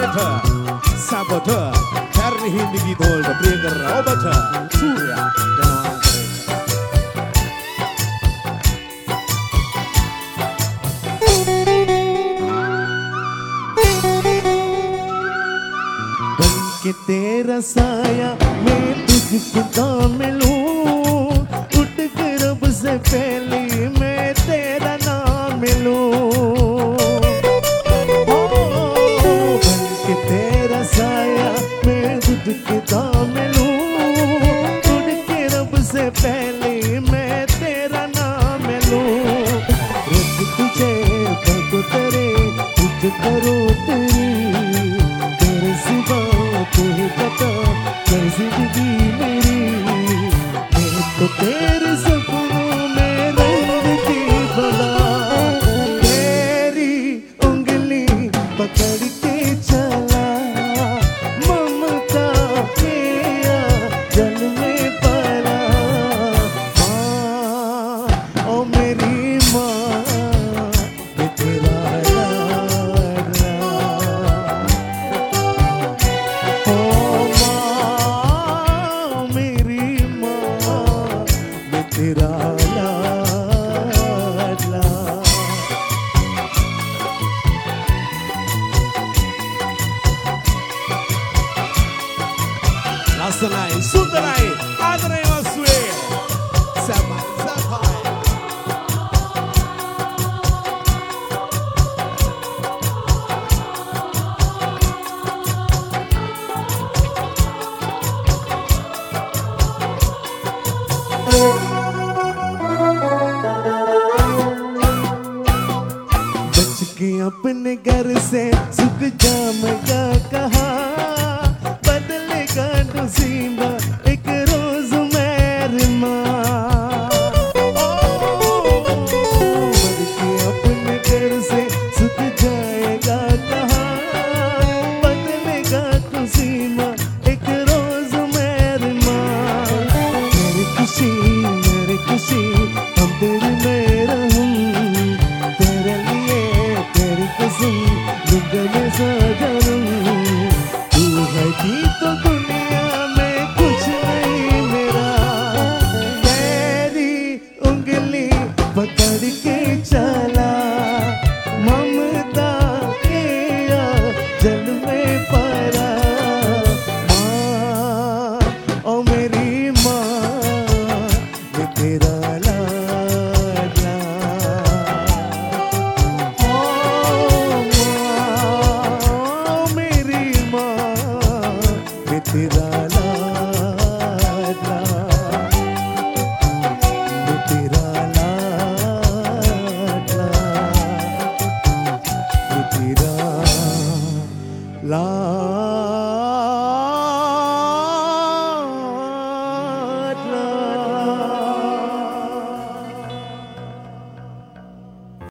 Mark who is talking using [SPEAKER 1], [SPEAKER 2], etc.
[SPEAKER 1] Saboteur, Herrlich in die Gidol, der Brieger Roboter, Surya,
[SPEAKER 2] के तेरा साया मैं तुझको काम लूं, उठ के रब से पहले मैं तेरा नाम लूं। के तेरा साया मैं तुझको काम लूं, उठ के रब से पहले मैं तेरा नाम लूं। रब तुझे पग करे तुझ करो तेरी, तेरे सिवा तुझे पता कर जिंदगी मेरी। मैं तो तेरे सपनों में रंगती भला, तेरी उंगली पकड़ के चला। ममता के जल में पला, माँ ओ मेरी माँ मैं तेरा लाडला। तेरा लाडला।
[SPEAKER 1] Lasanai, Sundarai, Adrai Masue, Sabai, Sabai.
[SPEAKER 2] अपने घर से सुख जामगा कहा, बदलेगा नसीबा एक रोज मेरी माँ। अपने घर से सुख जाएगा कहा, बदलेगा नसीबा एक रोज मेरी माँ। मेरी खुशी हम तेरी में रहूं, तेरे लिए तेरी कसम जिंदगी सजनूं। तू है कि तो दुनिया में कुछ नहीं मेरा, तेरी उंगली पकड़ के चला। ममता के जल में पड़ा, माँ ओ मेरी माँ मैं तेरा लाडला। तेरा लाडला, तेरा लाडला, तेरा लाडला।